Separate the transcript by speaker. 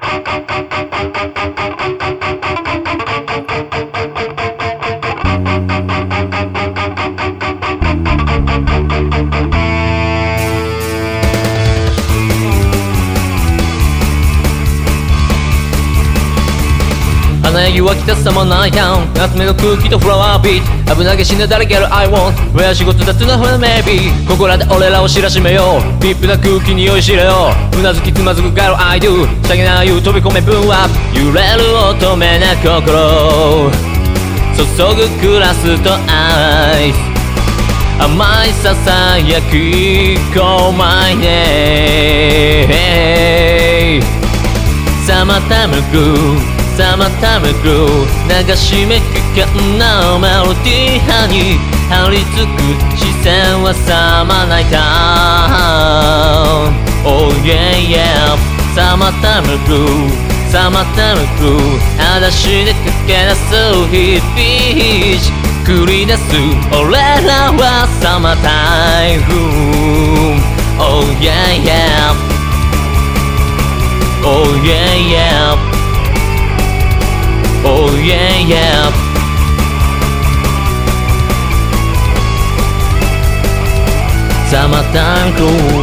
Speaker 1: 花柳は北サマナイタウン夏目の空気とフラワービート危なげしなだらける I want ウェア仕事雑な船 maybe ここらで俺らを知らしめようビップな空気に酔いしれようなずきつまずく Girl I do しゃげな湯飛び込め分は揺れる乙女な心注ぐグラスとアイス甘いささやき Call my name サマータイムグーサマータイムグルー流し目危険なメロディー派に張り付く視線はサマーナイタウン Oh yeah yeah サマータイムグルーサマータイムグルー裸足で駆け出す日々繰り出す俺らはサマータイム Oh yeah yeah Oh yeah yeah Oh yeah yeah Summertime crew